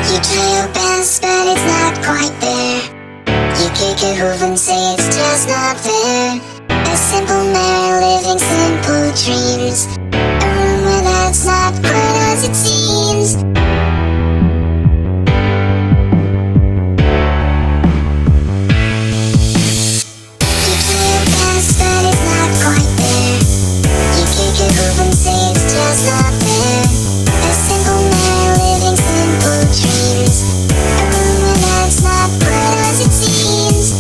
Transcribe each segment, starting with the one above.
You try your best, but it's not quite there. You kick a hoof and say it's just not fair. A simple man living simple dreams. A room where that's not quite as it seems. You try your best, but it's not quite there. You kick a hoof and say it's just not fair. A simple man living simple dreams. A room where that's not quite as it seems.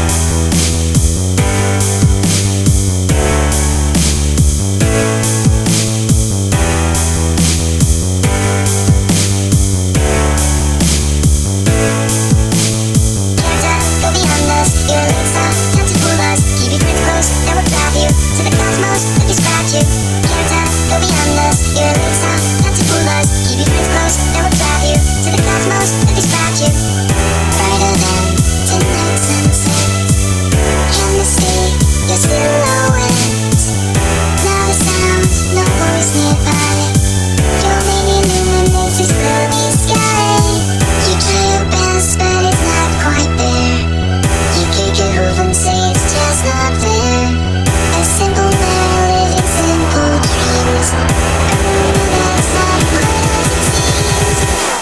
Go beyond us, you're a lead star, time to fool us. Keep your friends close, that will drive you to the cosmos, let me scratch you. Go beyond us, you're a lead star, time to fool us. Keep your friends close, that will drive you to the cosmos, let me scratch you. Brighter than tonight's sunset. Can't mistake your silhouette. Now the sound, no voice nearby. Your many illuminates this gloomy sky. You try your best, but it's not quite there. You kick your hoof and say it's just not fair. A simple man living simple dreams. A room that's not quite as it seems.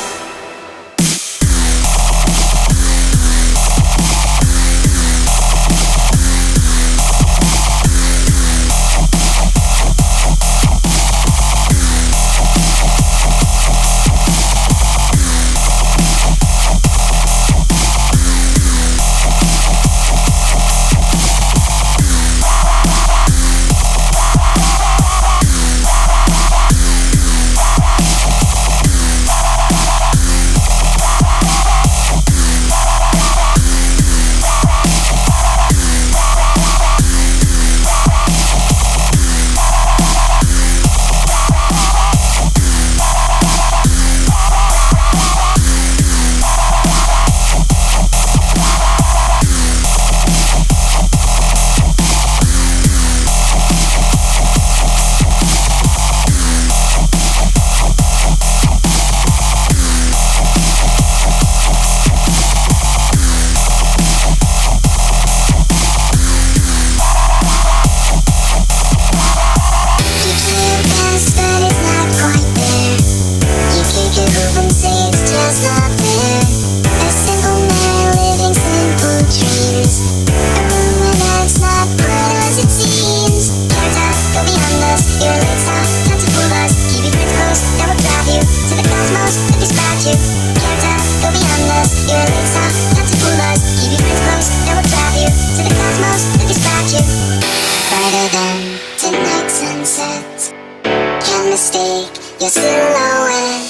Brighter than tonight's sunset. Can't mistake your silhouette.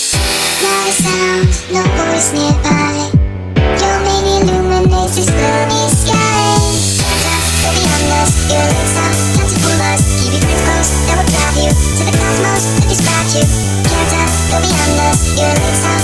Not a sound, no voice nearby. Your main illuminates this gloomy sky. Go beyond us, you're a lead star, time to fool us. Keep your friends close, that will drive you to the cosmos, let me scratch you. Can't go beyond us, you're a lead star.